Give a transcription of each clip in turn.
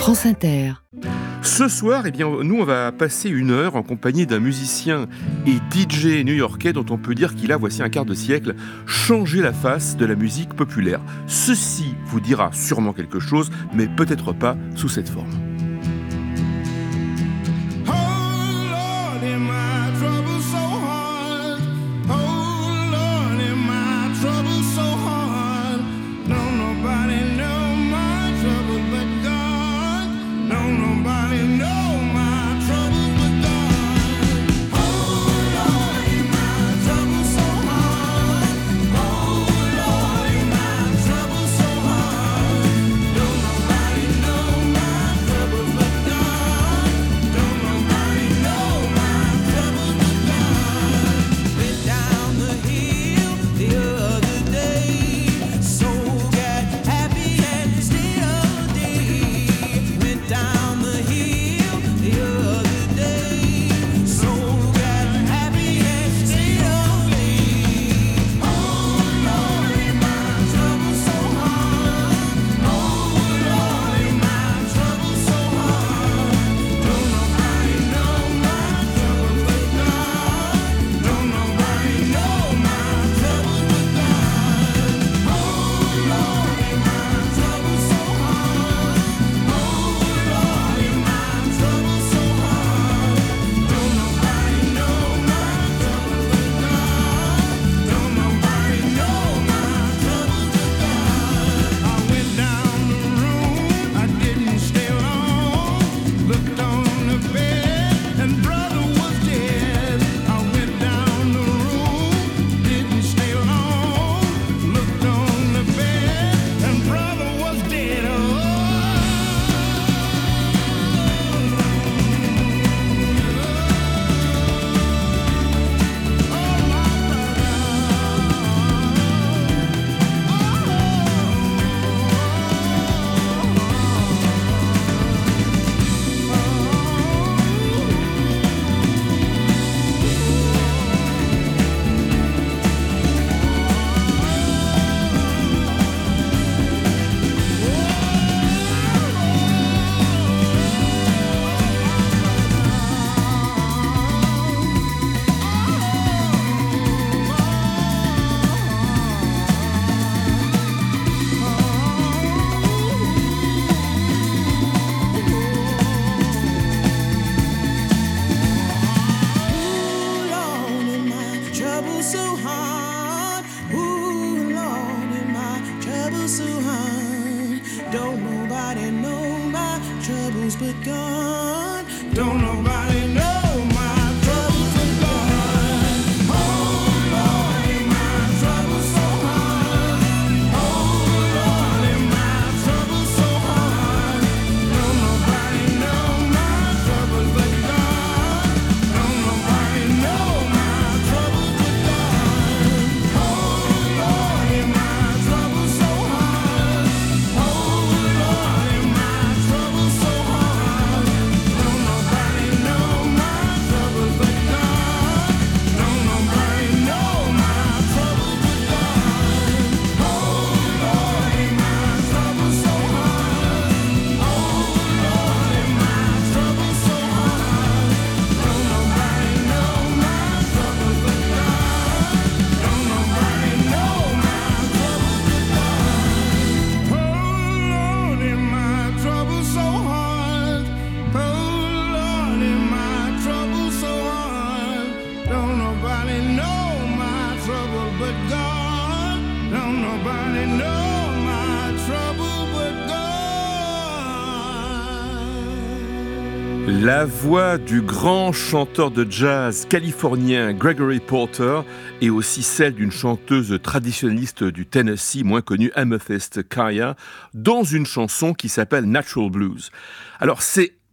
France Inter. Ce soir, nous, on va passer une heure en compagnie d'un musicien et DJ new-yorkais dont on peut dire qu'il a, voici un quart de siècle, changé la face de la musique populaire. Ceci vous dira sûrement quelque chose, mais peut-être pas sous cette forme. La voix du grand chanteur de jazz californien Gregory Porter et aussi celle d'une chanteuse traditionnaliste du Tennessee, moins connue, Amethyst Kaya, dans une chanson qui s'appelle Natural Blues. Alors c'est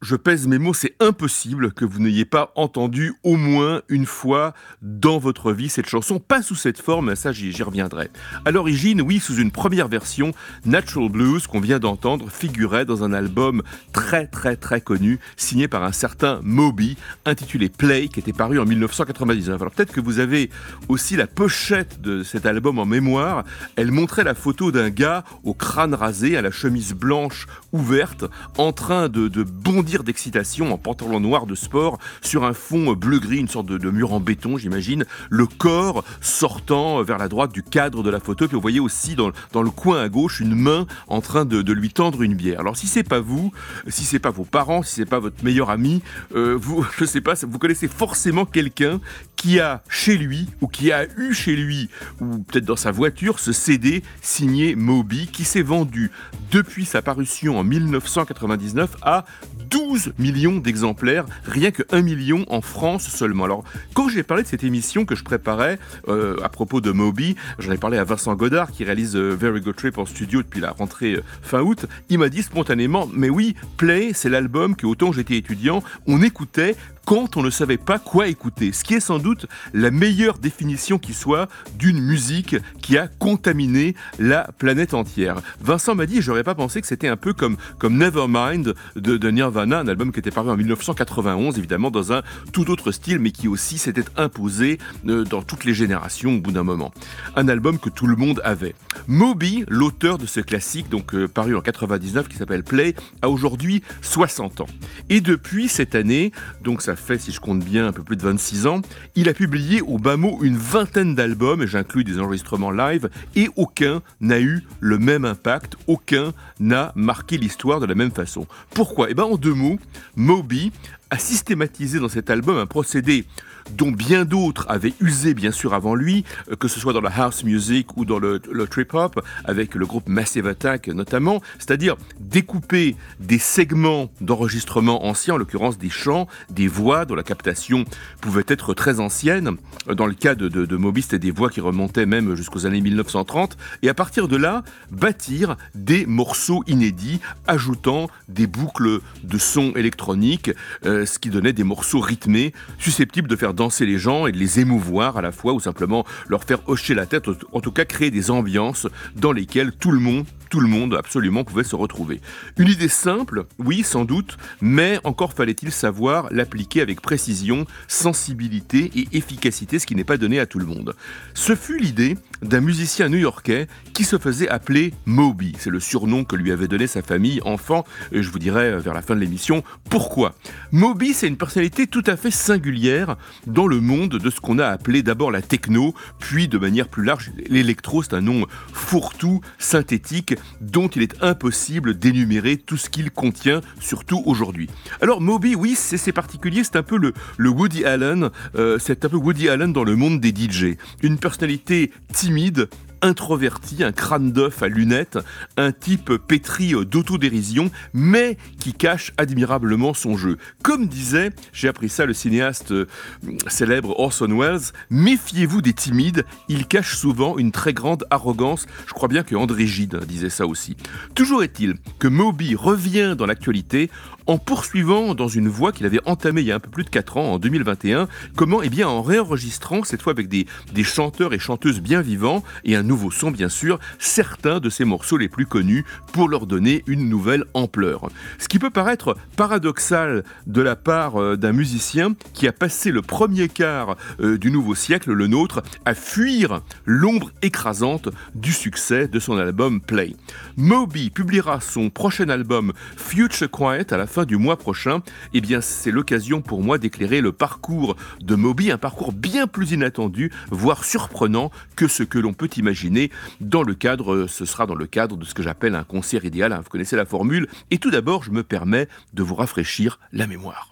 je pèse mes mots, c'est impossible que vous n'ayez pas entendu au moins une fois dans votre vie cette chanson, pas sous cette forme, ça j'y reviendrai. À l'origine, oui, sous une première version, Natural Blues, qu'on vient d'entendre, figurait dans un album très connu, signé par un certain Moby, intitulé Play, qui était paru en 1999. Alors peut-être que vous avez aussi la pochette de cet album en mémoire, elle montrait la photo d'un gars au crâne rasé, à la chemise blanche ouverte, en train de bondir d'excitation en pantalon noir de sport sur un fond bleu-gris, une sorte de mur en béton, j'imagine, le corps sortant vers la droite du cadre de la photo, puis vous voyez aussi dans le coin à gauche une main en train de lui tendre une bière. Alors si c'est pas vous, si c'est pas vos parents, si c'est pas votre meilleur ami, je sais pas, vous connaissez forcément quelqu'un qui a chez lui, ou qui a eu chez lui, ou peut-être dans sa voiture, ce CD signé Moby, qui s'est vendu depuis sa parution en 1999 à 12 millions d'exemplaires, rien que 1 million en France seulement. Alors, quand j'ai parlé de cette émission que je préparais à propos de Moby, j'en ai parlé à Vincent Godard, qui réalise Very Good Trip en studio depuis la rentrée fin août, il m'a dit spontanément, mais oui, Play, c'est l'album que, autant j'étais étudiant, on écoutait quand on ne savait pas quoi écouter, ce qui est sans doute la meilleure définition qui soit d'une musique qui a contaminé la planète entière. Vincent m'a dit, j'aurais pas pensé que c'était un peu comme Nevermind de Nirvana, un album qui était paru en 1991, évidemment dans un tout autre style, mais qui aussi s'était imposé dans toutes les générations au bout d'un moment. Un album que tout le monde avait. Moby, l'auteur de ce classique, donc paru en 99, qui s'appelle Play, a aujourd'hui 60 ans. Et depuis cette année, donc ça fait, si je compte bien, un peu plus de 26 ans, il a publié au bas mot une vingtaine d'albums, et j'inclus des enregistrements live, et aucun n'a eu le même impact, aucun n'a marqué l'histoire de la même façon. Pourquoi ? Eh bien, en 2 mots, Moby a systématisé dans cet album un procédé dont bien d'autres avaient usé bien sûr avant lui, que ce soit dans la house music ou dans le trip-hop, avec le groupe Massive Attack notamment, c'est-à-dire découper des segments d'enregistrement anciens, en l'occurrence des chants, des voix dont la captation pouvait être très ancienne. Dans le cas de Moby, c'était des voix qui remontaient même jusqu'aux années 1930, et à partir de là, bâtir des morceaux inédits, ajoutant des boucles de sons électroniques, ce qui donnait des morceaux rythmés, susceptibles de faire danser les gens et de les émouvoir à la fois, ou simplement leur faire hocher la tête, en tout cas créer des ambiances dans lesquelles tout le monde absolument pouvait se retrouver. Une idée simple, oui sans doute, mais encore fallait-il savoir l'appliquer avec précision, sensibilité et efficacité, ce qui n'est pas donné à tout le monde. Ce fut l'idée d'un musicien new-yorkais qui se faisait appeler Moby. C'est le surnom que lui avait donné sa famille enfant, et je vous dirai vers la fin de l'émission pourquoi. Moby, c'est une personnalité tout à fait singulière dans le monde de ce qu'on a appelé d'abord la techno, puis de manière plus large l'électro. C'est un nom fourre-tout, synthétique, dont il est impossible d'énumérer tout ce qu'il contient, surtout aujourd'hui. Alors Moby, oui, c'est particulier, c'est un peu le Woody Allen, c'est un peu Woody Allen dans le monde des DJ. Une personnalité timide, introverti, un crâne d'œuf à lunettes, un type pétri d'autodérision, mais qui cache admirablement son jeu. Comme disait, j'ai appris ça, le cinéaste célèbre Orson Welles, méfiez-vous des timides, ils cachent souvent une très grande arrogance. Je crois bien que André Gide disait ça aussi. Toujours est-il que Moby revient dans l'actualité en poursuivant dans une voie qu'il avait entamée il y a un peu plus de 4 ans, en 2021. Comment ? Eh bien en réenregistrant, cette fois avec des chanteurs et chanteuses bien vivants, et un nouveau son bien sûr, certains de ses morceaux les plus connus, pour leur donner une nouvelle ampleur. Ce qui peut paraître paradoxal de la part d'un musicien qui a passé le premier quart du nouveau siècle, le nôtre, à fuir l'ombre écrasante du succès de son album Play. Moby publiera son prochain album Future Quiet à la fin du mois prochain. Eh bien, c'est l'occasion pour moi d'éclairer le parcours de Moby, un parcours bien plus inattendu, voire surprenant que ce que l'on peut imaginer ce sera dans le cadre de ce que j'appelle un concert idéal. Vous connaissez la formule. Et tout d'abord, je me permets de vous rafraîchir la mémoire.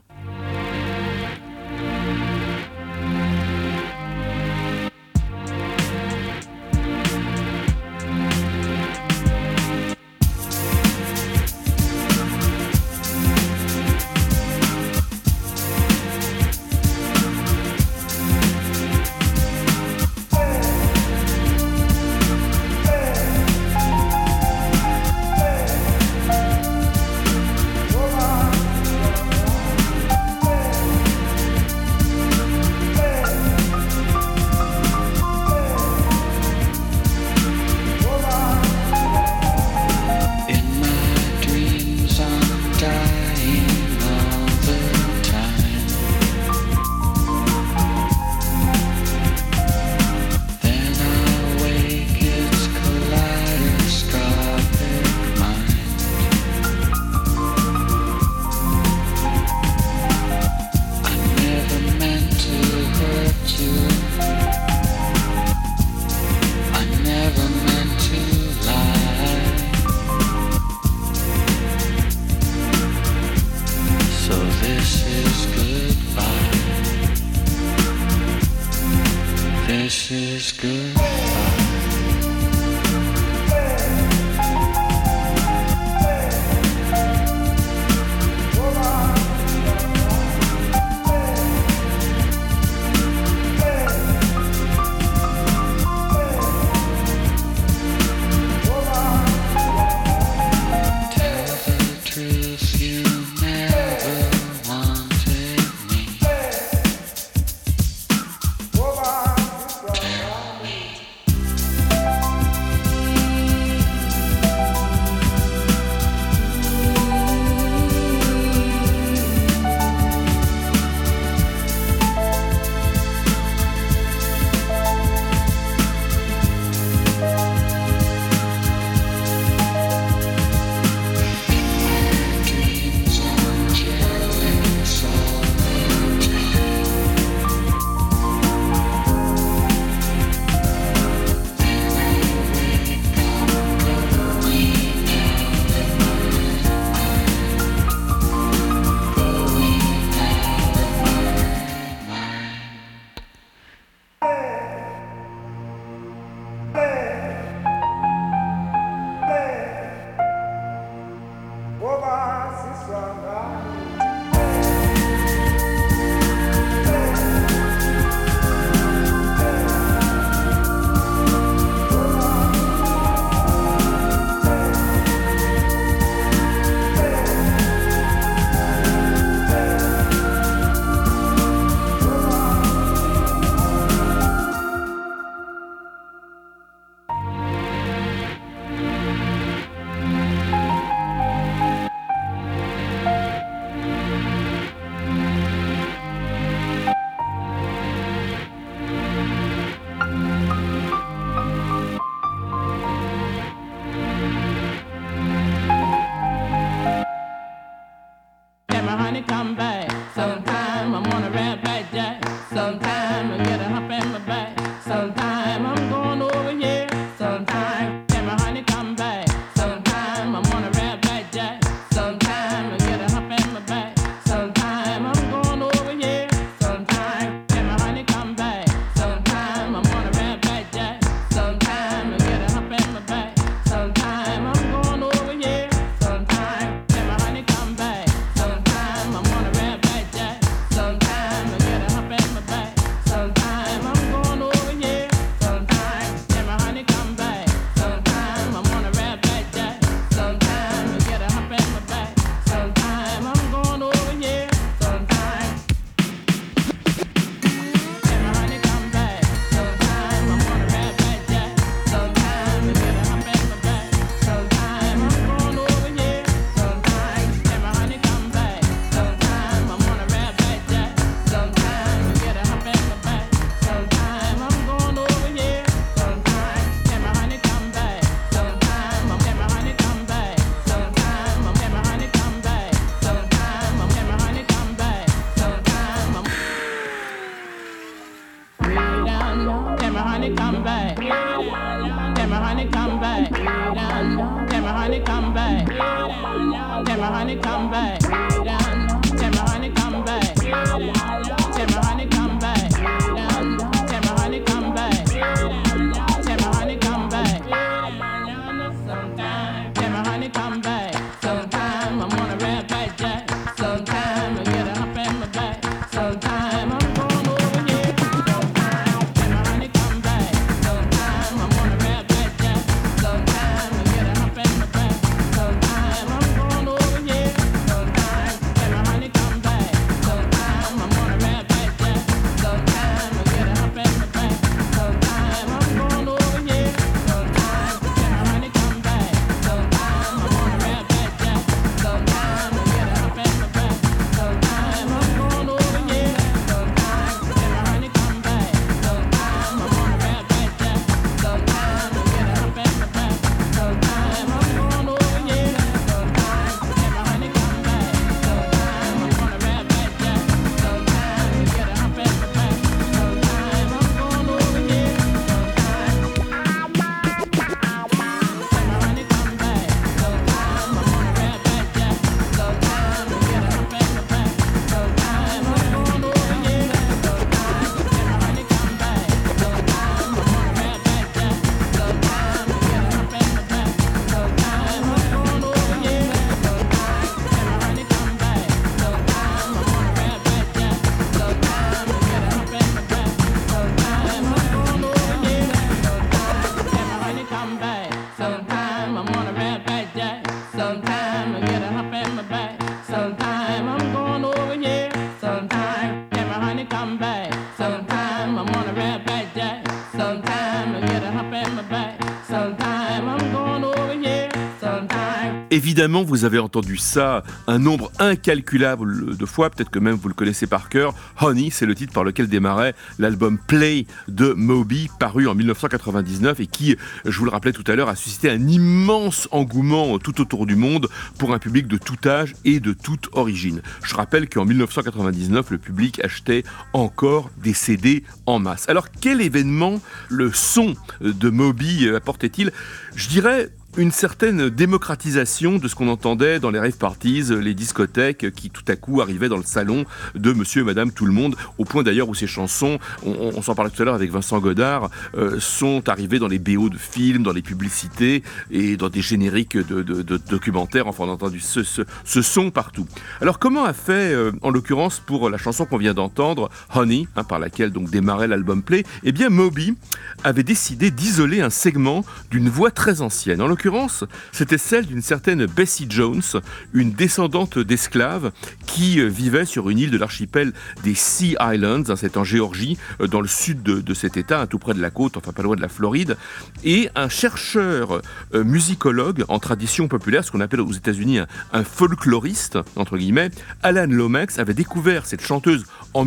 Évidemment, vous avez entendu ça un nombre incalculable de fois, peut-être que même vous le connaissez par cœur. Honey, c'est le titre par lequel démarrait l'album Play de Moby, paru en 1999 et qui, je vous le rappelais tout à l'heure, a suscité un immense engouement tout autour du monde pour un public de tout âge et de toute origine. Je rappelle qu'en 1999, le public achetait encore des CD en masse. Alors, quel événement le son de Moby apportait-il ? Je dirais une certaine démocratisation de ce qu'on entendait dans les rave parties, les discothèques qui tout à coup arrivaient dans le salon de monsieur et madame tout le monde, au point d'ailleurs où ces chansons, on s'en parlait tout à l'heure avec Vincent Godard, sont arrivées dans les BO de films, dans les publicités et dans des génériques de documentaires. Enfin, on a entendu ce son partout. Alors comment a fait, en l'occurrence pour la chanson qu'on vient d'entendre, Honey, par laquelle donc démarrait l'album Play, eh bien Moby avait décidé d'isoler un segment d'une voix très ancienne. En l'occurrence, c'était celle d'une certaine Bessie Jones, une descendante d'esclaves qui vivait sur une île de l'archipel des Sea Islands, c'est en Géorgie, dans le sud de cet état, tout près de la côte, enfin pas loin de la Floride. Et un chercheur musicologue en tradition populaire, ce qu'on appelle aux États-Unis un folkloriste, entre guillemets, Alan Lomax, avait découvert cette chanteuse en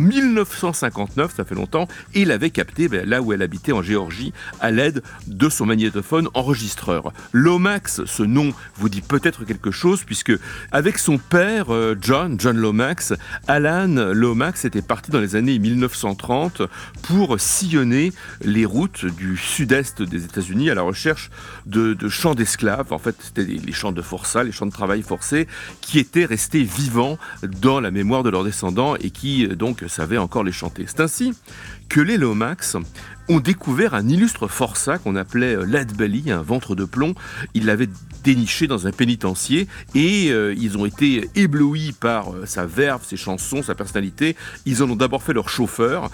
1959, ça fait longtemps, et l'avait captée là où elle habitait en Géorgie, à l'aide de son magnétophone enregistreur. Lomax, ce nom vous dit peut-être quelque chose, puisque avec son père, John Lomax, Alan Lomax était parti dans les années 1930 pour sillonner les routes du sud-est des États-Unis à la recherche de champs d'esclaves. En fait, c'était les champs de forçat, les champs de travail forcé, qui étaient restés vivants dans la mémoire de leurs descendants et qui donc savaient encore les chanter. C'est ainsi que les Lomax ont découvert un illustre forçat qu'on appelait Lead Belly, un ventre de plomb. Ils l'avaient déniché dans un pénitencier et ils ont été éblouis par sa verve, ses chansons, sa personnalité. Ils en ont d'abord fait leur chauffeur,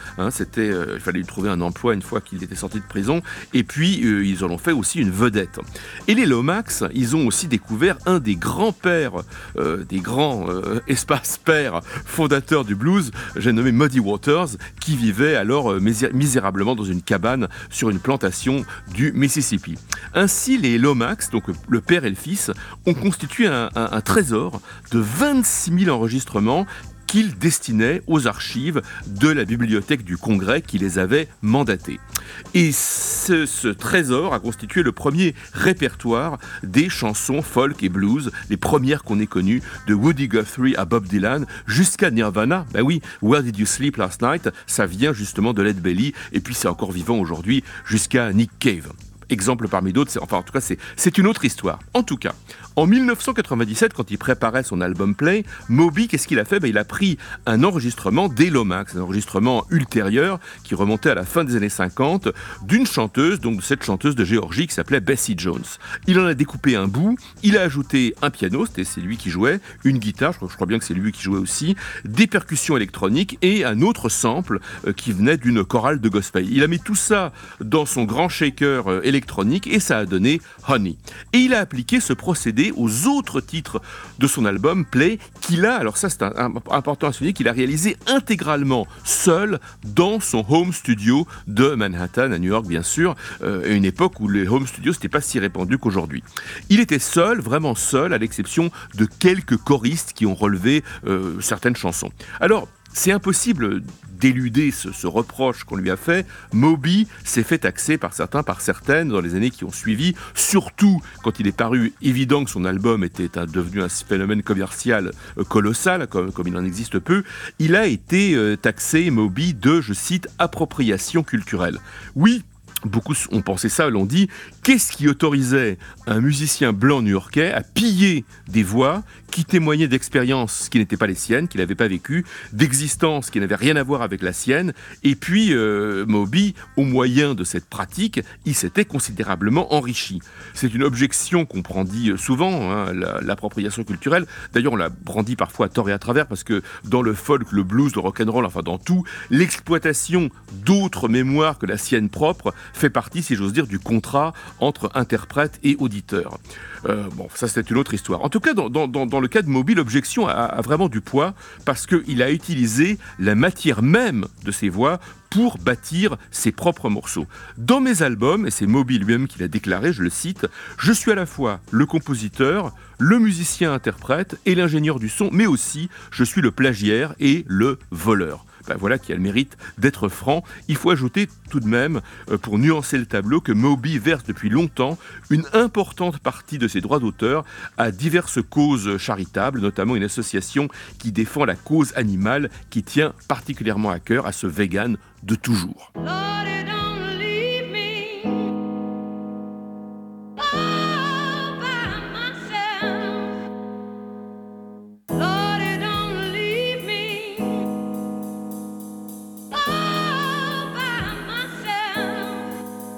il fallait lui trouver un emploi une fois qu'il était sorti de prison, et puis ils en ont fait aussi une vedette. Et les Lomax, ils ont aussi découvert un des grands-pères, des grands espaces-pères fondateurs du blues, j'ai nommé Muddy Waters, qui vivait alors misérablement dans une cabane sur une plantation du Mississippi. Ainsi, les Lomax, donc le père et le fils, ont constitué un trésor de 26 000 enregistrements qu'ils destinaient aux archives de la bibliothèque du Congrès qui les avait mandatés. Et ce trésor a constitué le premier répertoire des chansons folk et blues, les premières qu'on ait connues, de Woody Guthrie à Bob Dylan, jusqu'à Nirvana. Ben oui, Where Did You Sleep Last Night, ça vient justement de Lead Belly, et puis c'est encore vivant aujourd'hui jusqu'à Nick Cave. Exemple parmi d'autres, en tout cas, c'est une autre histoire. En tout cas, en 1997, quand il préparait son album Play, Moby, qu'est-ce qu'il a fait ? Il a pris un enregistrement des Lomax, un enregistrement ultérieur qui remontait à la fin des années 50, d'une chanteuse, donc de cette chanteuse de Géorgie qui s'appelait Bessie Jones. Il en a découpé un bout, il a ajouté un piano, c'est lui qui jouait, une guitare, je crois bien que c'est lui qui jouait aussi, des percussions électroniques et un autre sample qui venait d'une chorale de gospel. Il a mis tout ça dans son grand shaker électronique et ça a donné Honey. Et il a appliqué ce procédé aux autres titres de son album Play qu'il a, alors ça c'est important à souligner, qu'il a réalisé intégralement seul dans son home studio de Manhattan à New York bien sûr, à une époque où les home studios n'étaient pas si répandus qu'aujourd'hui. Il était seul, vraiment seul, à l'exception de quelques choristes qui ont relevé certaines chansons. Alors, c'est impossible d'éluder ce reproche qu'on lui a fait. Moby s'est fait taxer par certains, par certaines dans les années qui ont suivi, surtout quand il est paru évident que son album était devenu un phénomène commercial colossal, comme il en existe peu. Il a été taxé, Moby, de, je cite, appropriation culturelle. Oui, beaucoup ont pensé ça, l'ont dit. Qu'est-ce qui autorisait un musicien blanc new-yorkais à piller des voix qui témoignaient d'expériences qui n'étaient pas les siennes, qu'il n'avait pas vécues, d'existences qui n'avaient rien à voir avec la sienne. Et puis, Moby, au moyen de cette pratique, il s'était considérablement enrichi. C'est une objection qu'on brandit souvent, l'appropriation culturelle. D'ailleurs, on la brandit parfois à tort et à travers, parce que dans le folk, le blues, le rock'n'roll, enfin dans tout, l'exploitation d'autres mémoires que la sienne propre fait partie, si j'ose dire, du contrat entre interprète et auditeur. Bon, ça c'est une autre histoire. En tout cas, dans le cas de Moby, l'objection a vraiment du poids parce qu'il a utilisé la matière même de ses voix pour bâtir ses propres morceaux. Dans mes albums, et c'est Moby lui-même qui l'a déclaré, je le cite, « Je suis à la fois le compositeur, le musicien-interprète et l'ingénieur du son, mais aussi je suis le plagiaire et le voleur. » Ben voilà qui a le mérite d'être franc. Il faut ajouter tout de même, pour nuancer le tableau, que Moby verse depuis longtemps une importante partie de ses droits d'auteur à diverses causes charitables, notamment une association qui défend la cause animale qui tient particulièrement à cœur à ce vegan de toujours. Lordy, don't leave me all by myself. Lordy, don't leave me all by myself.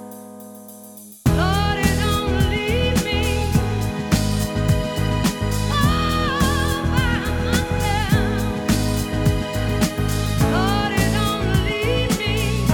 Lordy, don't leave me all by myself. Lordy, don't leave me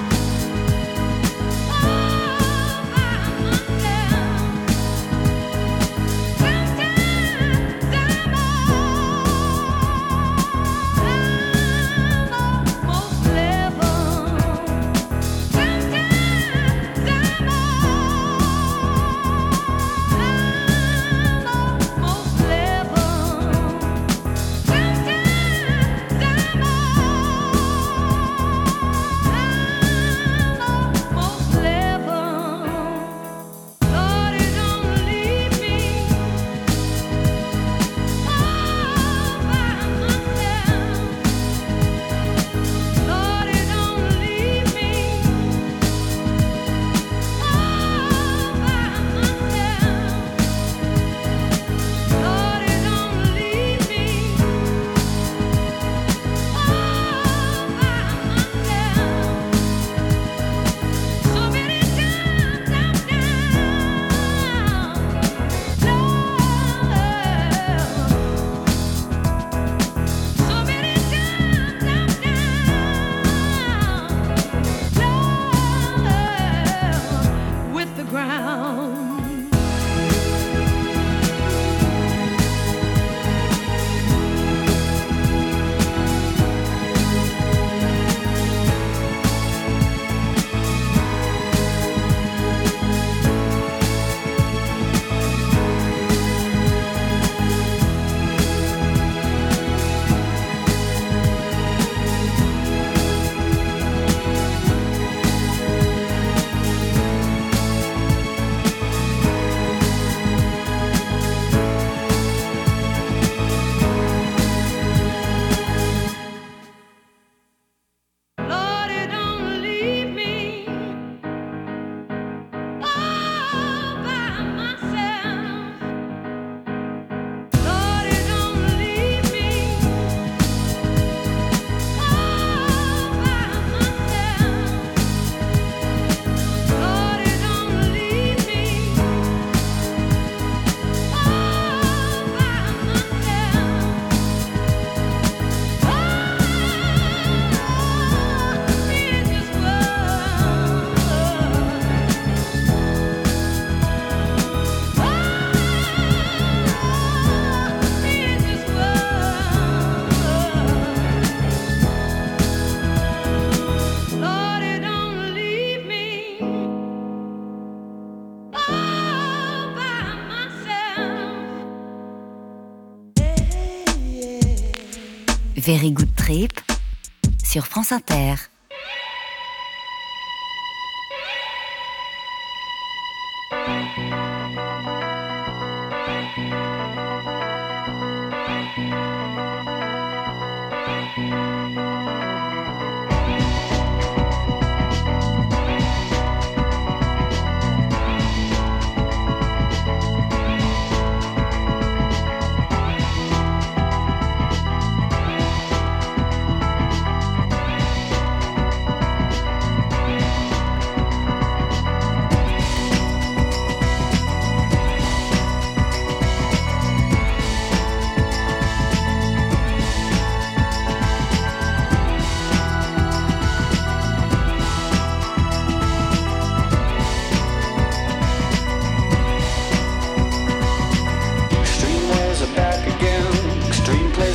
Very Good Trip sur France Inter.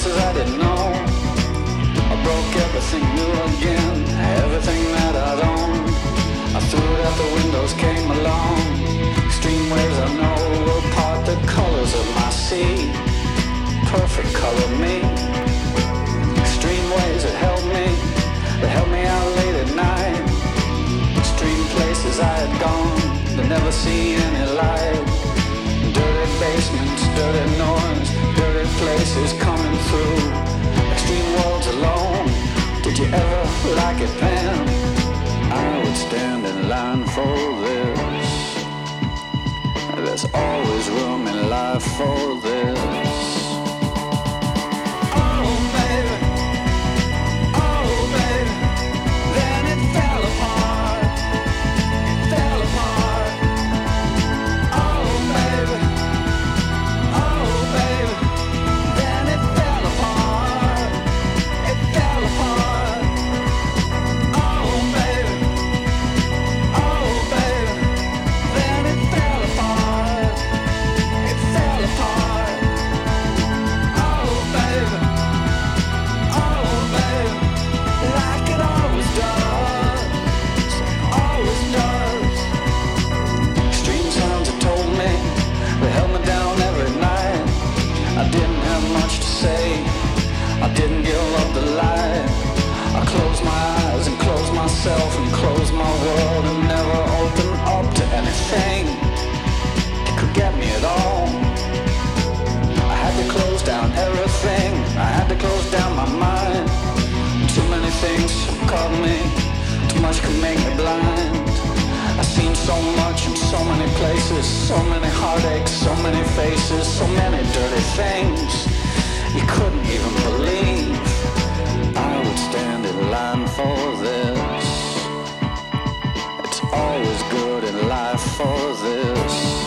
places I didn't know. I broke everything new again, everything that I'd owned. I threw it out the windows, came along. Extreme waves I know will part the colors of my sea. Perfect color me. Extreme waves that held me out late at night. Extreme places I had gone to never see any light. Dirty basements, dirty noise, dirty places coming through. Extreme worlds alone, did you ever like it then? I would stand in line for this. There's always room in life for this. And close my world and never open up to anything that could get me at all. I had to close down everything, I had to close down my mind. Too many things caught me, too much could make me blind. I've seen so much in so many places, so many heartaches, so many faces, so many dirty things you couldn't even believe. I would stand in line for this. Always good in life for this.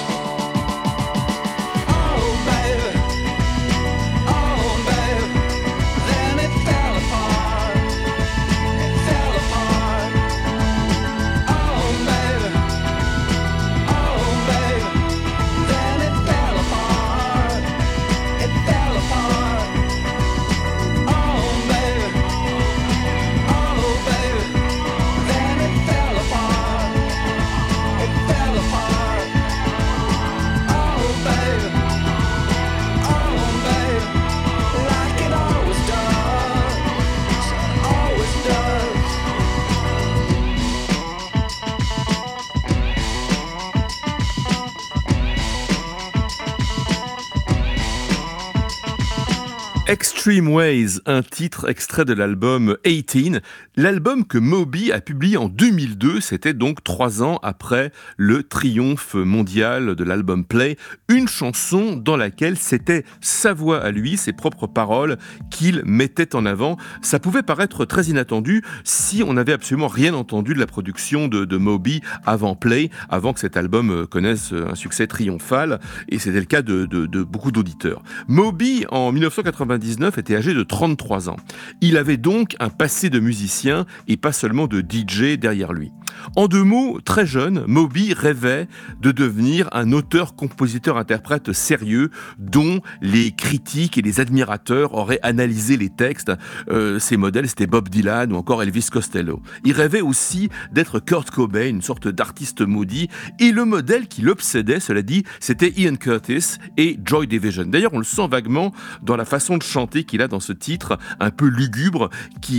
Extreme Ways, un titre extrait de l'album 18, l'album que Moby a publié en 2002, c'était donc 3 ans après le triomphe mondial de l'album Play, une chanson dans laquelle c'était sa voix à lui, ses propres paroles qu'il mettait en avant. Ça pouvait paraître très inattendu si on n'avait absolument rien entendu de la production de Moby avant Play, avant que cet album connaisse un succès triomphal, et c'était le cas de beaucoup d'auditeurs. Moby, en 1999, était âgé de 33 ans. Il avait donc un passé de musicien et pas seulement de DJ derrière lui. En 2 mots, très jeune, Moby rêvait de devenir un auteur-compositeur-interprète sérieux dont les critiques et les admirateurs auraient analysé les textes. Ses modèles, c'était Bob Dylan ou encore Elvis Costello. Il rêvait aussi d'être Kurt Cobain, une sorte d'artiste maudit, et le modèle qui l'obsédait, cela dit, c'était Ian Curtis et Joy Division. D'ailleurs, on le sent vaguement dans la façon de chanter qu'il a dans ce titre, un peu lugubre,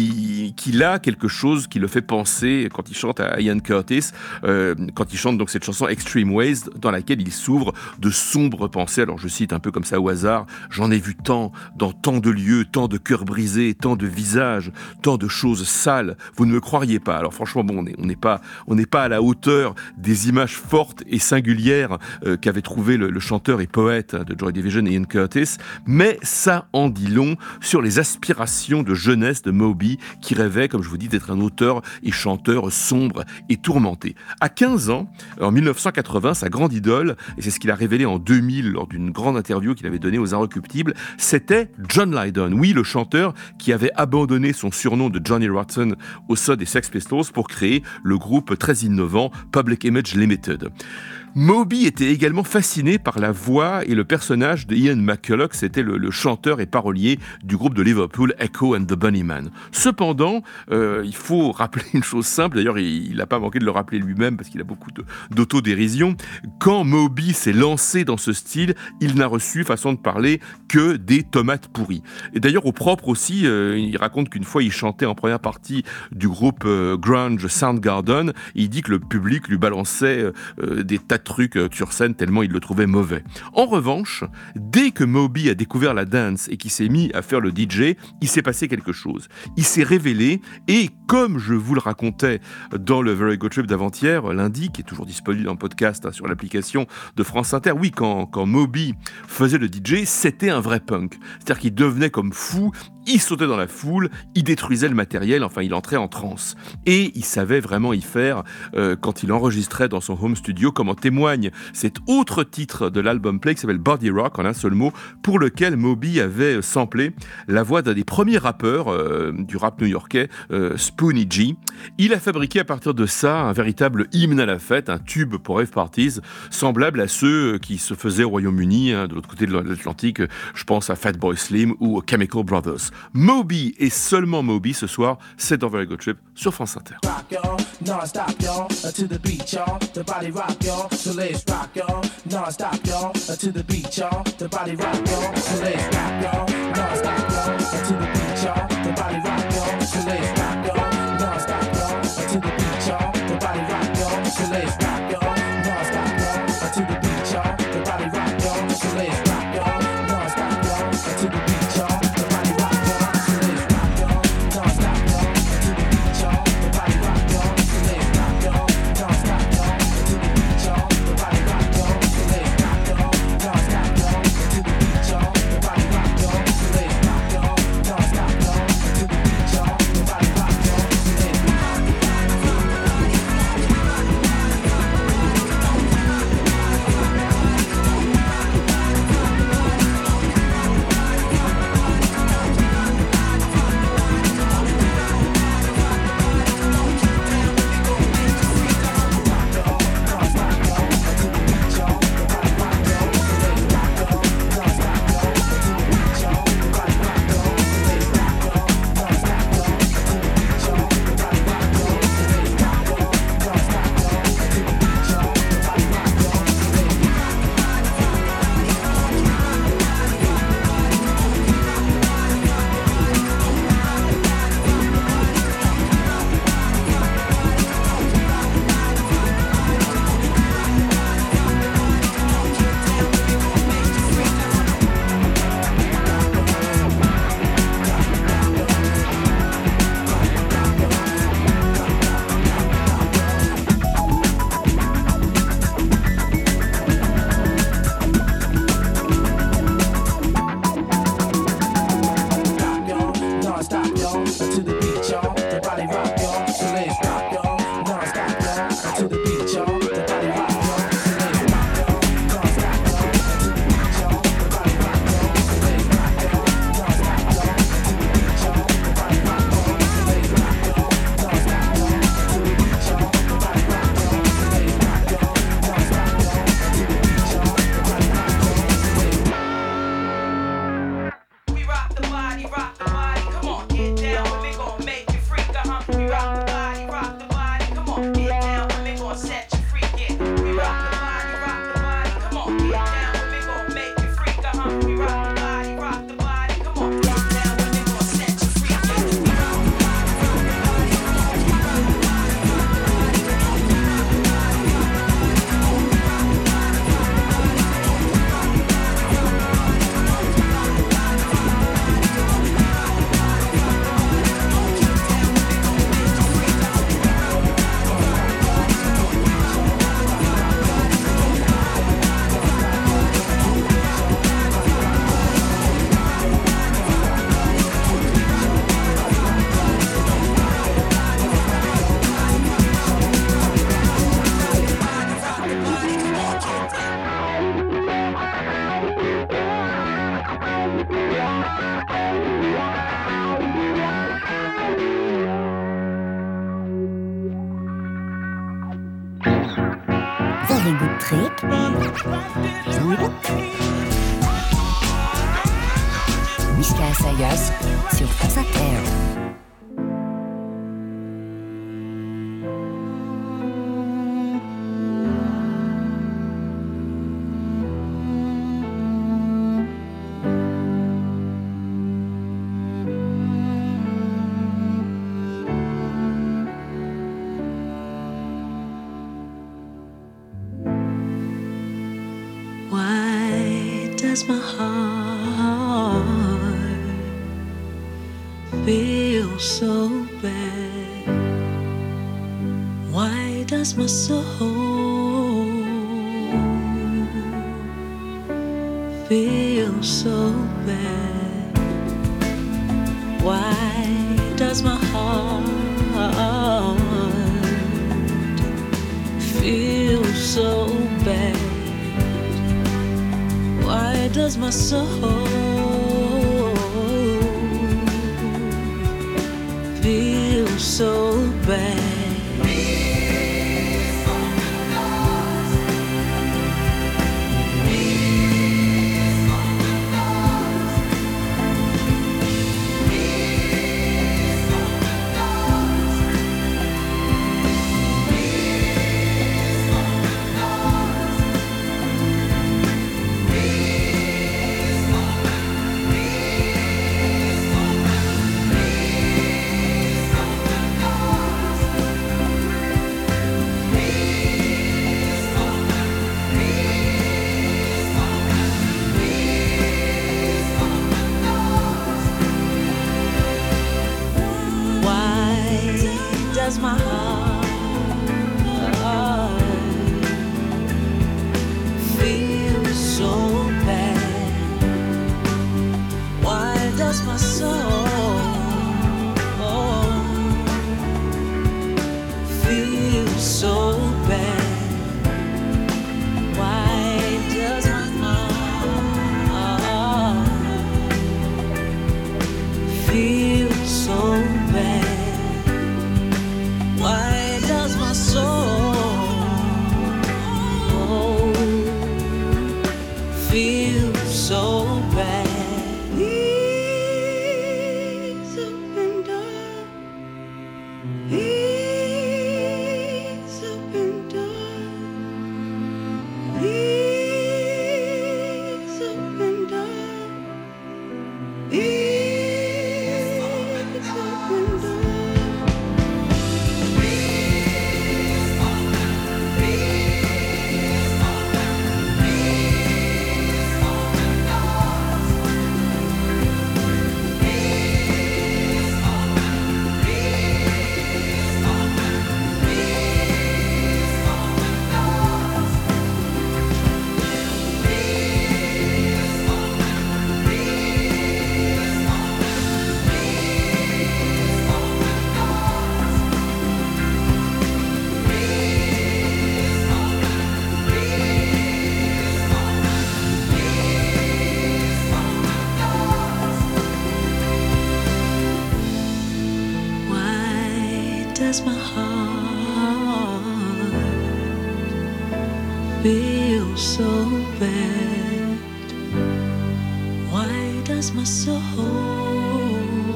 qu'il a quelque chose qui le fait penser, quand il chante à Ian Curtis, quand il chante donc cette chanson Extreme Ways, dans laquelle il s'ouvre de sombres pensées. Alors je cite un peu comme ça au hasard: j'en ai vu tant, dans tant de lieux, tant de cœurs brisés, tant de visages, tant de choses sales, vous ne me croiriez pas. Alors franchement, bon, on n'est pas à la hauteur des images fortes et singulières qu'avait trouvé le chanteur et poète de Joy Division, Ian Curtis, mais ça en dit long sur les aspirations de jeunesse de Moby, qui rêvait, comme je vous dis, d'être un auteur et chanteur sombre et tourmenté. À 15 ans, en 1980, sa grande idole, et c'est ce qu'il a révélé en 2000 lors d'une grande interview qu'il avait donnée aux Inrecuptibles, c'était John Lydon, oui, le chanteur qui avait abandonné son surnom de Johnny Rotten au sein des Sex Pistols pour créer le groupe très innovant Public Image Limited. Moby était également fasciné par la voix et le personnage de Ian McCulloch, c'était le chanteur et parolier du groupe de Liverpool Echo and the Bunnymen. Cependant, il faut rappeler une chose simple, d'ailleurs il n'a pas manqué de le rappeler lui-même parce qu'il a beaucoup d'autodérision. Quand Moby s'est lancé dans ce style, il n'a reçu, façon de parler, que des tomates pourries. Et d'ailleurs au propre aussi, il raconte qu'une fois il chantait en première partie du groupe grunge Soundgarden, et il dit que le public lui balançait des tas de trucs sur scène tellement il le trouvait mauvais. En revanche, dès que Moby a découvert la dance et qu'il s'est mis à faire le DJ, il s'est passé quelque chose. Il s'est révélé et comme je vous le racontais dans le Very Good Trip d'avant-hier, lundi, qui est toujours disponible en podcast sur l'application de France Inter, oui, quand Moby faisait le DJ, c'était un vrai punk. C'est-à-dire qu'il devenait comme fou, il sautait dans la foule, il détruisait le matériel, enfin il entrait en transe. Et il savait vraiment y faire quand il enregistrait dans son home studio, comme en témoigne cet autre titre de l'album Play qui s'appelle Body Rock, en un seul mot, pour lequel Moby avait samplé la voix d'un des premiers rappeurs du rap new-yorkais, Spoonie G. Il a fabriqué à partir de ça un véritable hymne à la fête, un tube pour rave parties, semblable à ceux qui se faisaient au Royaume-Uni, de l'autre côté de l'Atlantique, je pense à Fatboy Slim ou aux Chemical Brothers. Moby et seulement Moby ce soir, c'est dans Very Good Trip sur France Inter. Rock y'all, non-stop y'all, to the beat y'all, the body rock y'all, so let's rock y'all, non-stop y'all, to the beat y'all, the body rock y'all, so let's rock y'all, non-stop y'all, to the beat y'all, the body rock y'all, so let's rock y'all, non-stop y'all, to the beat y'all, the body rock y'all, so let's rock y'all, non-stop y'all, to the beat y'all, the body rock y'all, so let's rock y'all, non-stop y'all, to the beat y'all, the body rock y'all, so let's rock y'all, non-stop y'all, to the beat y'all, the body rock y'all, so let's rock y'all, non-stop y'all, to the beat y'all, the body rock y'all, so let's rock y'all, non-stop y'all, to the beat y'all, the body rock y'all, so let's rock Sayas sur France Inter. Why does my heart feel so bad? Why does my soul feel so bad? Why does my heart feel so bad? Why does my soul feel so bad? Does my heart feel so bad? Why does my soul feel so bad? Why does my heart feel so bad? Why does my soul feel so bad? Ease up and down, ease up and down, ease up and down, ease up and down. Does my heart feel so bad? Why does my soul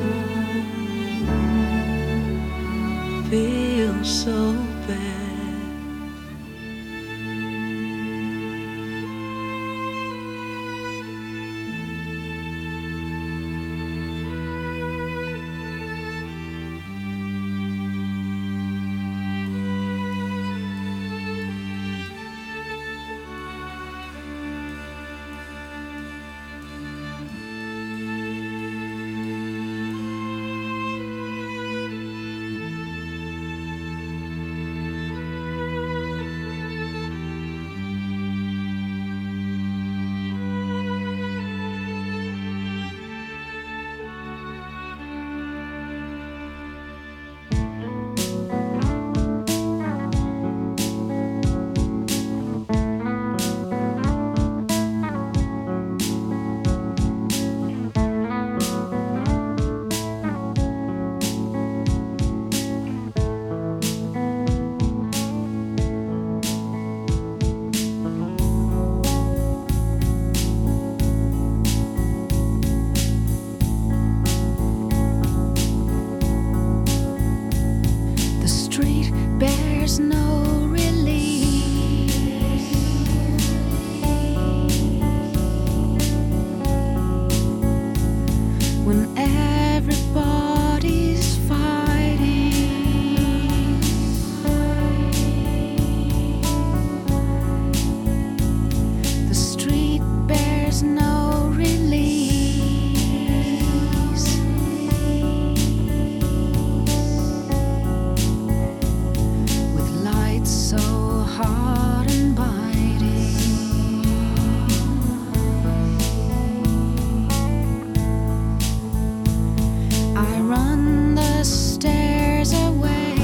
feel so bad? there's no relief. When everybody's fighting, the street bears no release. With lights so hot and biting, I run the stairs away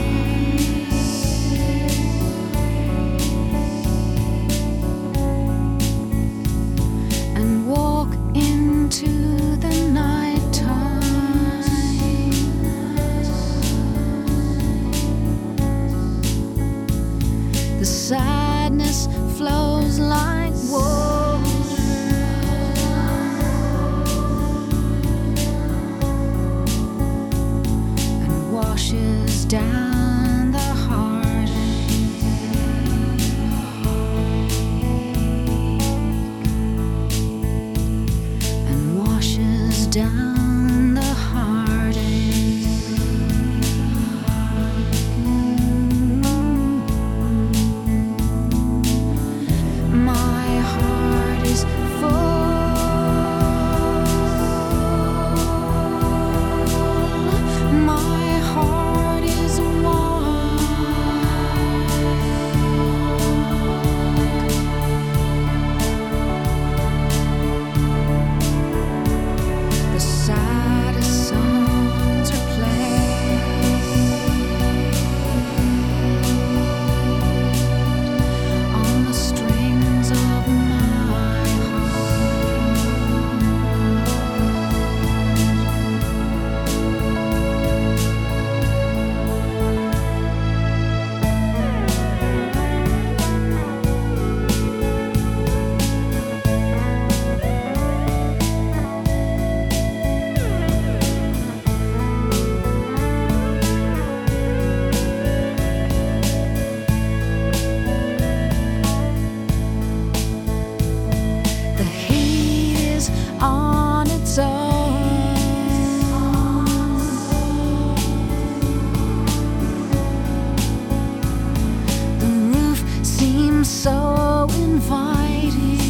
and walk into the nighttime. The sadness flows like water and washes down the heartache and washes down the heartache. My heart is full. My heart is wide. The saddest songs are played on the strings of my heart. The heat is on its own. The roof seems so inviting.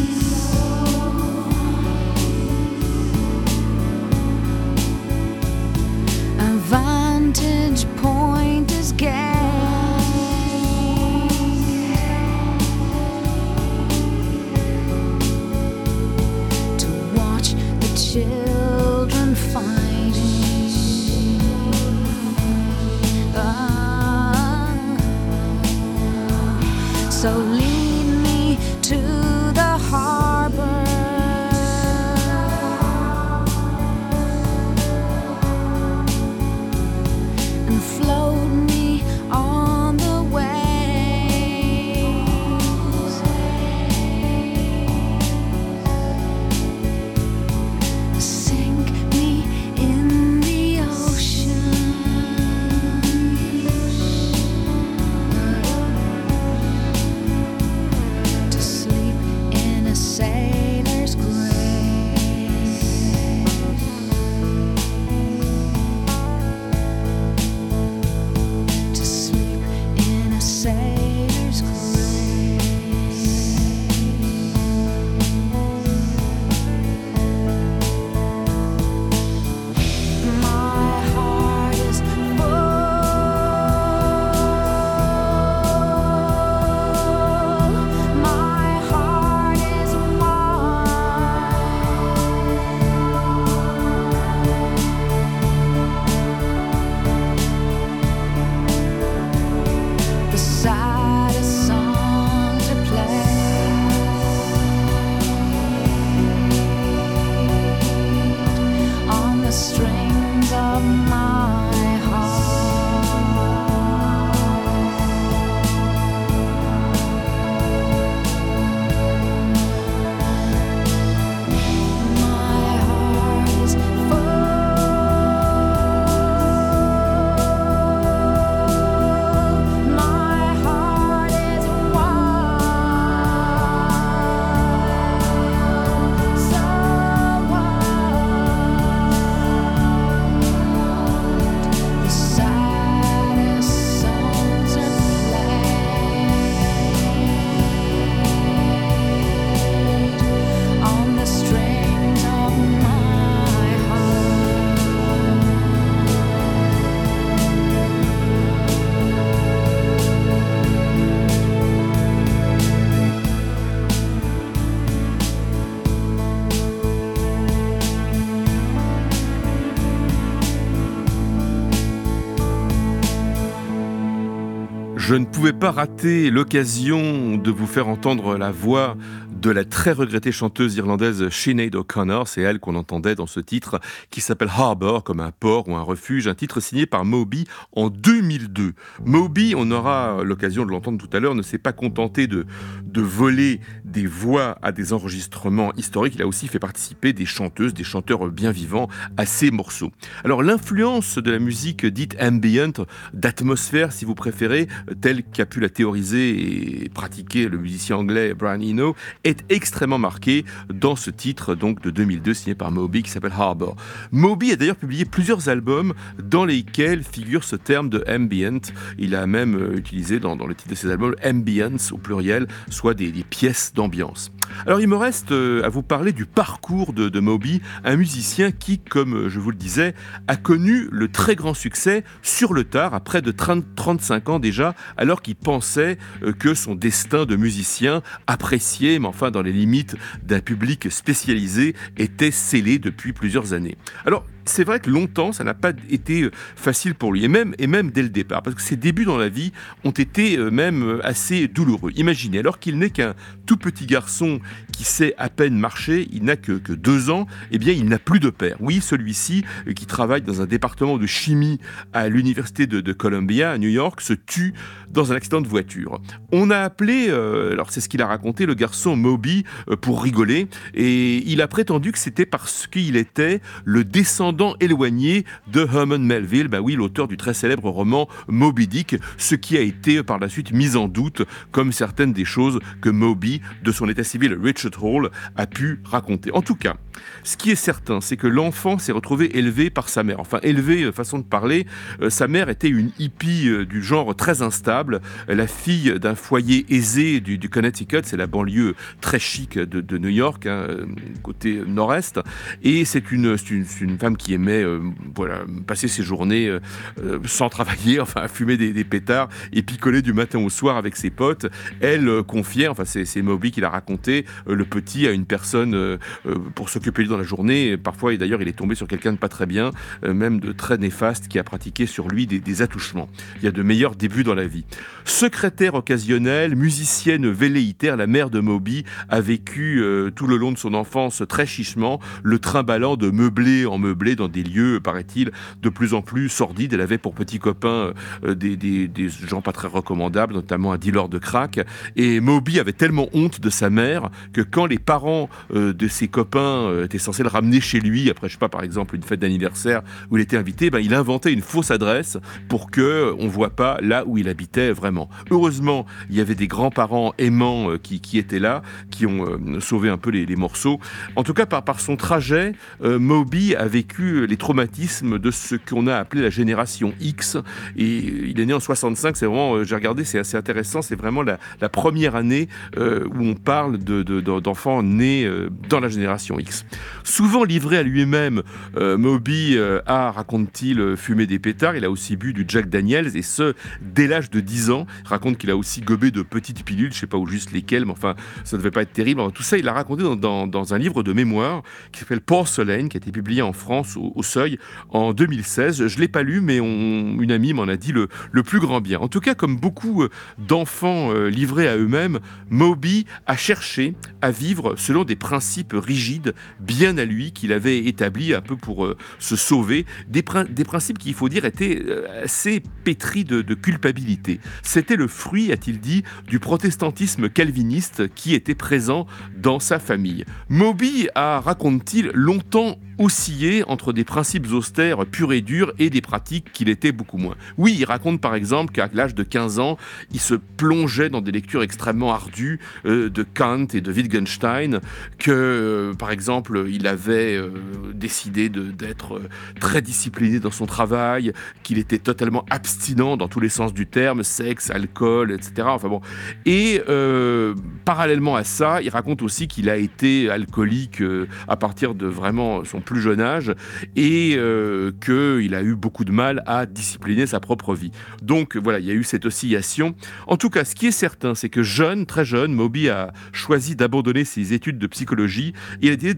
A vantage point is gained to watch the children fighting. So lead me to the harbor and float me Je ne pouvais pas rater l'occasion de vous faire entendre la voix de la très regrettée chanteuse irlandaise Sinead O'Connor. C'est elle qu'on entendait dans ce titre qui s'appelle Harbour, comme un port ou un refuge, un titre signé par Moby en 2002. Moby, on aura l'occasion de l'entendre tout à l'heure, ne s'est pas contenté de voler des voix à des enregistrements historiques. Il a aussi fait participer des chanteuses, des chanteurs bien vivants à ces morceaux. Alors l'influence de la musique dite ambient, d'atmosphère si vous préférez, telle qu'a pu la théoriser et pratiquer le musicien anglais Brian Eno, est extrêmement marquée dans ce titre donc de 2002 signé par Moby qui s'appelle Harbour. Moby a d'ailleurs publié plusieurs albums dans lesquels figure ce terme de ambient. Il a même utilisé dans le titre de ses albums ambience au pluriel, soit des pièces d'ambiance. Alors il me reste à vous parler du parcours de Moby, un musicien qui, comme je vous le disais, a connu le très grand succès sur le tard, à près de 35 ans déjà, alors qu'il pensait que son destin de musicien apprécié, mais enfin dans les limites d'un public spécialisé, était scellé depuis plusieurs années. Alors c'est vrai que longtemps, ça n'a pas été facile pour lui, et même dès le départ, parce que ses débuts dans la vie ont été même assez douloureux. Imaginez, alors qu'il n'est qu'un tout petit garçon qui sait à peine marcher, il n'a que 2 ans, eh bien il n'a plus de père. Oui, celui-ci, qui travaille dans un département de chimie à l'université de Columbia, à New York, se tue dans un accident de voiture. On a appelé, alors c'est ce qu'il a raconté, le garçon Moby pour rigoler, et il a prétendu que c'était parce qu'il était le descendant éloigné de Herman Melville, oui, l'auteur du très célèbre roman Moby Dick, ce qui a été par la suite mis en doute, comme certaines des choses que Moby, de son état civil Richard Hall, a pu raconter. En tout cas, ce qui est certain, c'est que l'enfant s'est retrouvé élevé par sa mère. Enfin, élevé, façon de parler, sa mère était une hippie du genre très instable, la fille d'un foyer aisé du Connecticut, c'est la banlieue très chic de New York, côté nord-est, et c'est une femme qui aimait passer ses journées sans travailler, enfin fumer des pétards et picoler du matin au soir avec ses potes. Elle confiait, enfin c'est Moby qui l'a raconté, le petit à une personne pour s'occuper de lui dans la journée. Parfois, et d'ailleurs il est tombé sur quelqu'un de pas très bien, même de très néfaste, qui a pratiqué sur lui des attouchements. Il y a de meilleurs débuts dans la vie. Secrétaire occasionnelle, musicienne velléitaire, la mère de Moby a vécu tout le long de son enfance très chichement, le trimballant de meublé en meublé dans des lieux, paraît-il, de plus en plus sordides. Elle avait pour petits copains des gens pas très recommandables, notamment un dealer de crack. Et Moby avait tellement honte de sa mère que quand les parents de ses copains étaient censés le ramener chez lui, après, je sais pas, par exemple, une fête d'anniversaire où il était invité, il inventait une fausse adresse pour qu'on voit pas là où il habitait vraiment. Heureusement, il y avait des grands-parents aimants qui étaient là, qui ont sauvé un peu les morceaux. En tout cas, par son trajet, Moby a vécu les traumatismes de ce qu'on a appelé la génération X, et il est né en 65. C'est vraiment, j'ai regardé, c'est assez intéressant, c'est vraiment la première année où on parle d'enfants nés dans la génération X. Souvent livré à lui-même, Moby a, raconte-t-il, fumé des pétards. Il a aussi bu du Jack Daniels, et ce dès l'âge de 10 ans. Il raconte qu'il a aussi gobé de petites pilules, je sais pas où juste lesquelles, mais enfin ça ne devait pas être terrible. Alors, tout ça il l'a raconté dans un livre de mémoire qui s'appelle Porcelain, qui a été publié en France au Seuil en 2016. Je l'ai pas lu, mais une amie m'en a dit le plus grand bien. En tout cas, comme beaucoup d'enfants livrés à eux-mêmes, Moby a cherché à vivre selon des principes rigides, bien à lui, qu'il avait établis un peu pour se sauver, des principes qui, il faut dire, étaient assez pétris de culpabilité. C'était le fruit, a-t-il dit, du protestantisme calviniste qui était présent dans sa famille. Moby a, raconte-t-il, longtemps oscillé entre des principes austères purs et durs et des pratiques qu'il était beaucoup moins. Oui, il raconte par exemple qu'à l'âge de 15 ans, il se plongeait dans des lectures extrêmement ardues de Kant et de Wittgenstein, que par exemple il avait décidé d'être très discipliné dans son travail, qu'il était totalement abstinent dans tous les sens du terme, sexe, alcool, etc. Enfin bon. Et parallèlement à ça, il raconte aussi qu'il a été alcoolique à partir de vraiment son plus jeune âge, et qu'il a eu beaucoup de mal à discipliner sa propre vie. Donc voilà, il y a eu cette oscillation. En tout cas, ce qui est certain, c'est que très jeune, Moby a choisi d'abandonner ses études de psychologie, et il a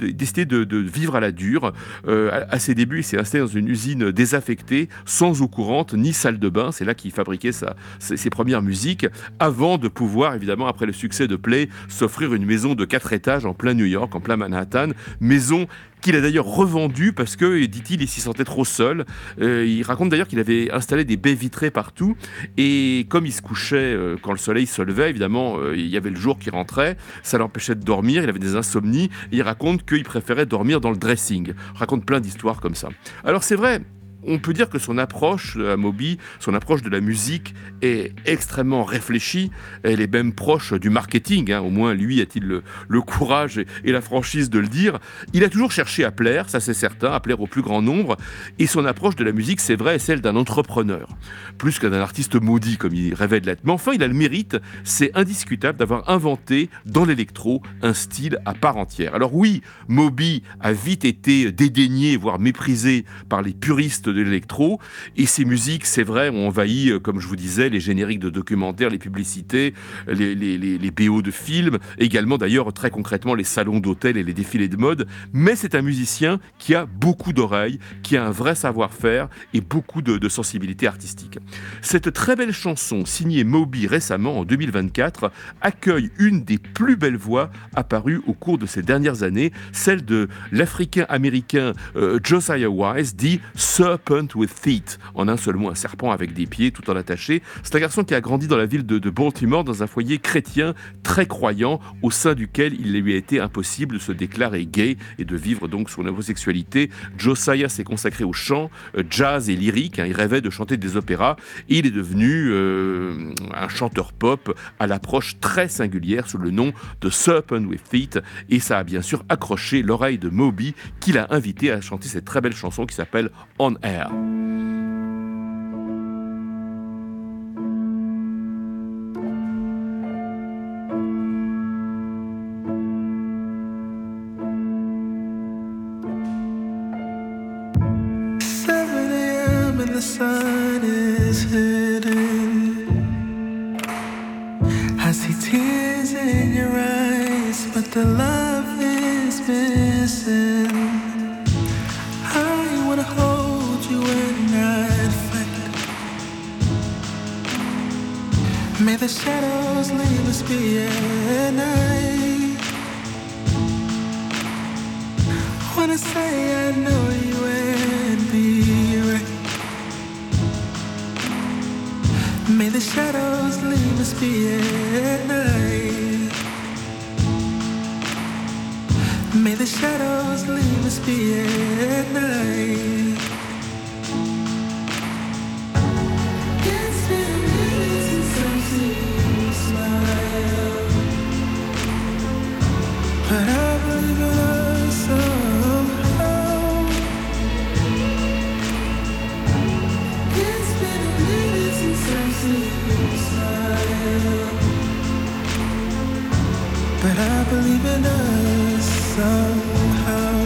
décidé de vivre à la dure. À ses débuts, il s'est installé dans une usine désaffectée, sans eau courante ni salle de bain. C'est là qu'il fabriquait ses premières musiques, avant de pouvoir, évidemment, après le succès de Play, s'offrir une maison de 4 étages en plein New York, en plein Manhattan. Maison qu'il a d'ailleurs revendu parce que, dit-il, il s'y sentait trop seul. Il raconte d'ailleurs qu'il avait installé des baies vitrées partout et comme il se couchait quand le soleil se levait, évidemment, il y avait le jour qui rentrait, ça l'empêchait de dormir, il avait des insomnies et il raconte qu'il préférait dormir dans le dressing. Il raconte plein d'histoires comme ça. Alors c'est vrai, on peut dire que son approche à Moby, son approche de la musique est extrêmement réfléchie. Elle est même proche du marketing. Au moins, lui a-t-il le courage et la franchise de le dire. Il a toujours cherché à plaire, ça c'est certain, à plaire au plus grand nombre. Et son approche de la musique, c'est vrai, est celle d'un entrepreneur, plus que d'un artiste maudit, comme il rêvait de l'être. Mais enfin, il a le mérite, c'est indiscutable, d'avoir inventé dans l'électro un style à part entière. Alors oui, Moby a vite été dédaigné, voire méprisé par les puristes de l'électro, et ses musiques, c'est vrai, ont envahi, comme je vous disais, les génériques de documentaires, les publicités, les BO de films, également d'ailleurs très concrètement les salons d'hôtel et les défilés de mode, mais c'est un musicien qui a beaucoup d'oreilles, qui a un vrai savoir-faire et beaucoup de sensibilité artistique. Cette très belle chanson, signée Moby récemment, en 2024, accueille une des plus belles voix apparues au cours de ces dernières années, celle de l'Africain-Américain Josiah Wise, dit Serpent with Feet, en un seul mot, un serpent avec des pieds tout en attaché. C'est un garçon qui a grandi dans la ville de Baltimore, dans un foyer chrétien très croyant, au sein duquel il lui a été impossible de se déclarer gay et de vivre donc son homosexualité. Josiah s'est consacré au chant, jazz et lyrique, il rêvait de chanter des opéras, et il est devenu un chanteur pop à l'approche très singulière sous le nom de Serpent with Feet, et ça a bien sûr accroché l'oreille de Moby, qui l'a invité à chanter cette très belle chanson qui s'appelle On Air. The sun is hidden. I see tears in your eyes, but the love is missing. I wanna hold you and not fight. May the shadows leave us be at night. Wanna say I know you and be right. May the shadows leave us be at night. May the shadows leave us be at night. It's been a minute since I've seen you smile, but I believe in us somehow. It's been a minute since I've seen you smile, but I believe in us somehow.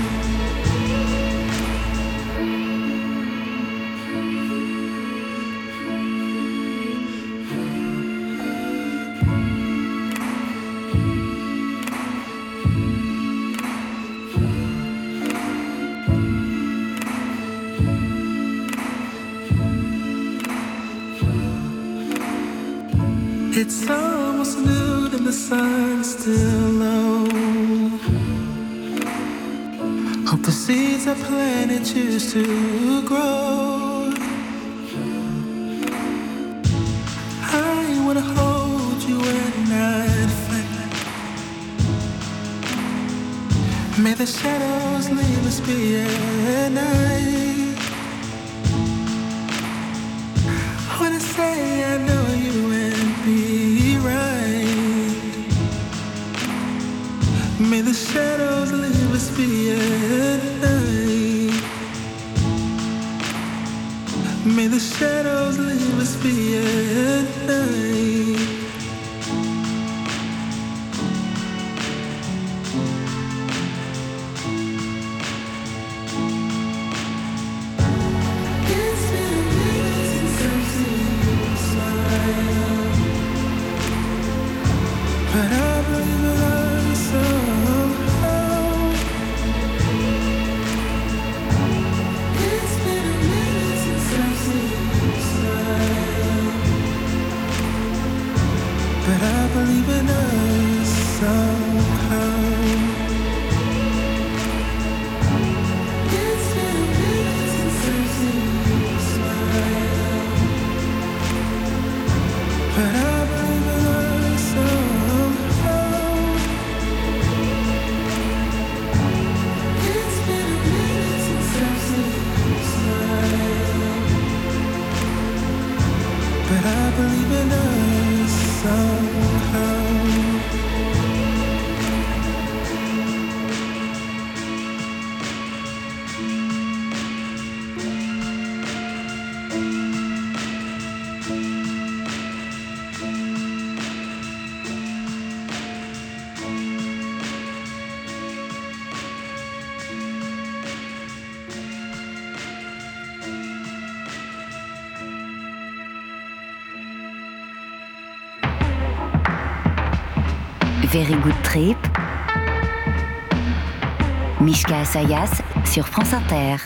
It's almost noon and the sun's still low. Hope the seeds I planted choose to grow. I wanna hold you and not fight. May the shadows leave us be at night. I wanna say I know you and be right. May the shadows leave us be at night. May the shadows leave us be at night. It's been a minute since I've seen you smile, but I believe in us somehow. find us somehow. Very Good Trip. Mishka Asayas sur France Inter.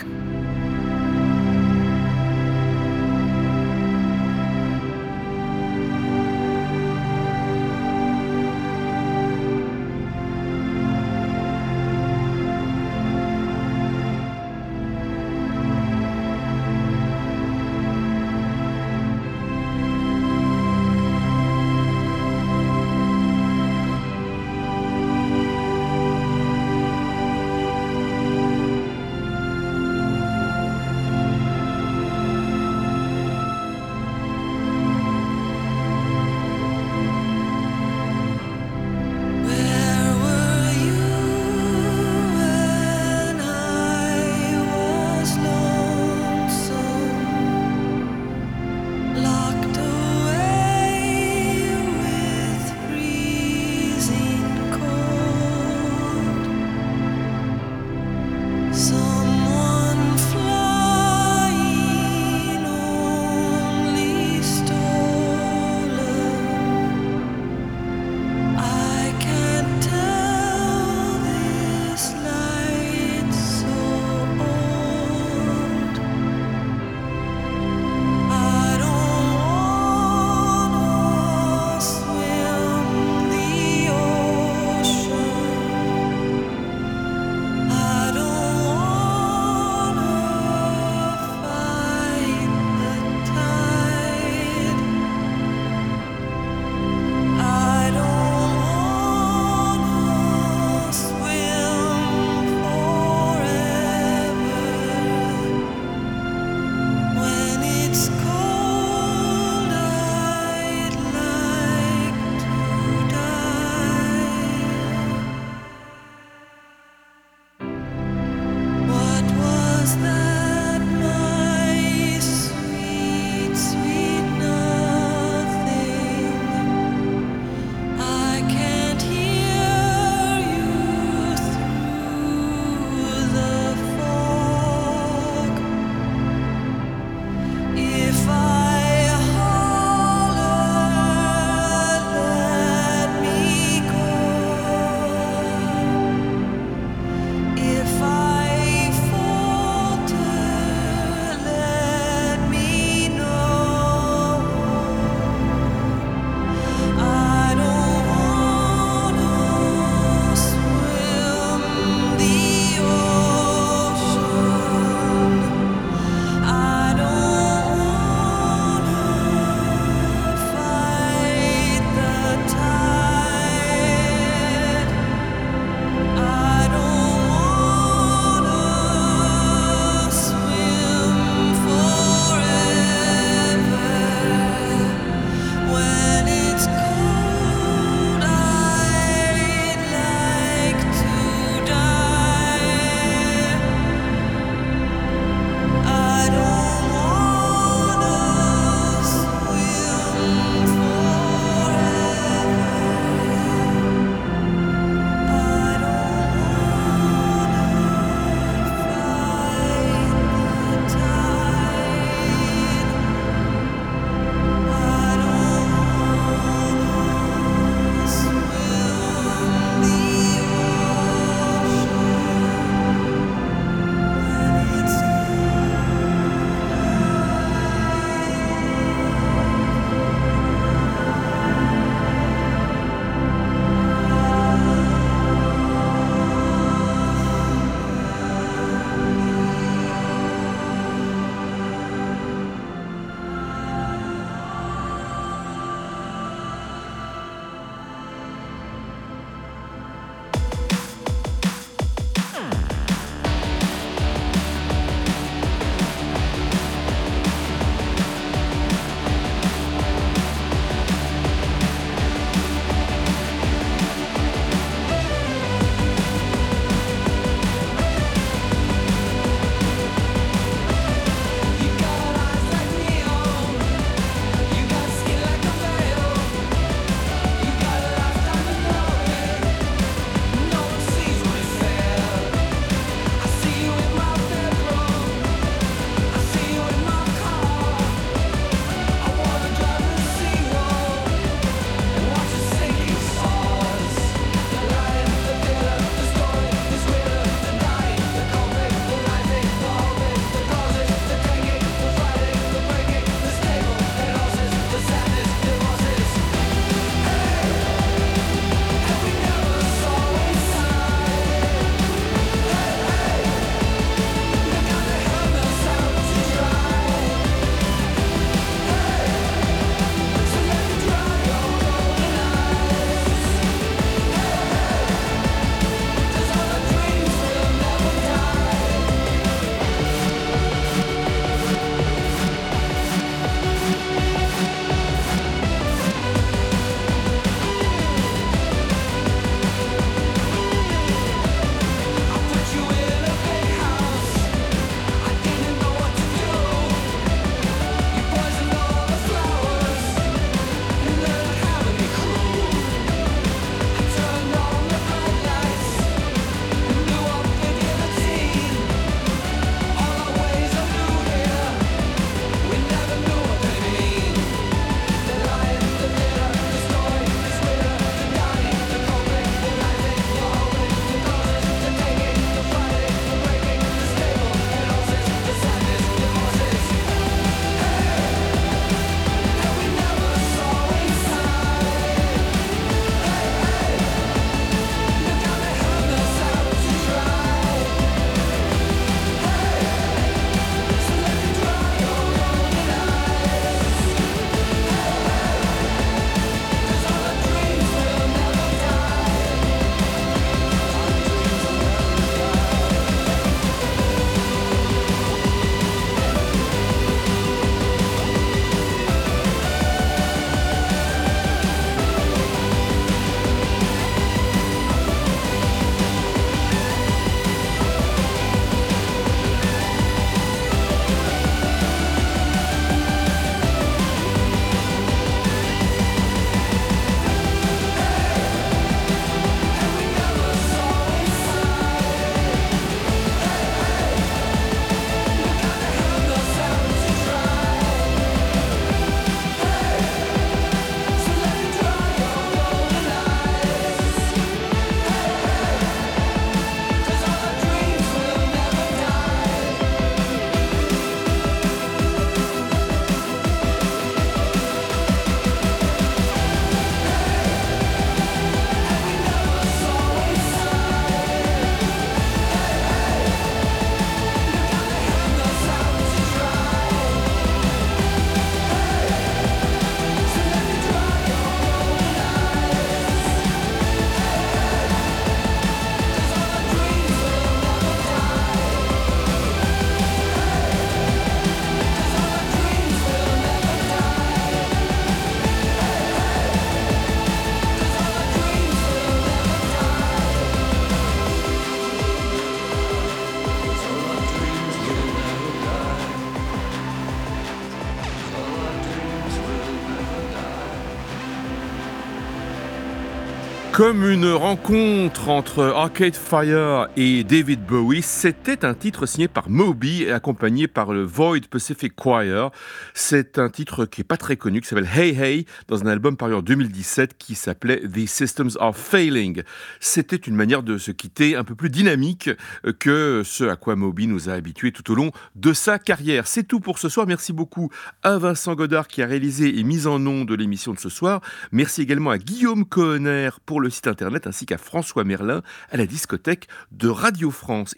Comme une rencontre entre Arcade Fire et David Bowie, c'était un titre signé par Moby et accompagné par le Void Pacific Choir. C'est un titre qui est pas très connu, qui s'appelle Hey Hey, dans un album paru en 2017 qui s'appelait The Systems Are Failing. C'était une manière de se quitter un peu plus dynamique que ce à quoi Moby nous a habitués tout au long de sa carrière. C'est tout pour ce soir. Merci beaucoup à Vincent Godard qui a réalisé et mis en ondes de l'émission de ce soir. Merci également à Guillaume Cohenner pour le site internet ainsi qu'à François Merlin à la discothèque de Radio France.